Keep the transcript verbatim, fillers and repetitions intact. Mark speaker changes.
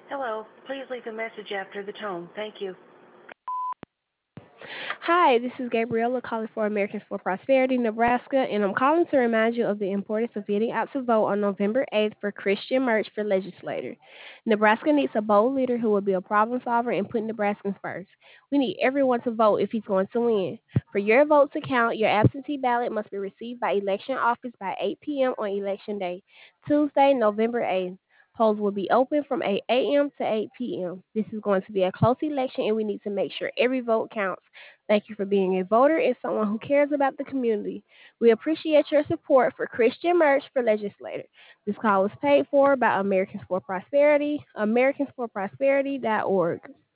Speaker 1: Hello. Please leave a message after the tone. Thank you.
Speaker 2: Hi, this is Gabriella calling for Americans for Prosperity, Nebraska, and I'm calling to remind you of the importance of getting out to vote on November eighth for Christian Merch for legislator. Nebraska needs a bold leader who will be a problem solver and put Nebraskans first. We need everyone to vote if he's going to win. For your vote to count, your absentee ballot must be received by election office by eight p.m. on election day, Tuesday, November eighth. Polls will be open from eight a.m. to eight p.m. This is going to be a close election, and we need to make sure every vote counts. Thank you for being a voter and someone who cares about the community. We appreciate your support for Christian Merch for Legislator. This call was paid for by Americans for Prosperity, americans for prosperity dot org.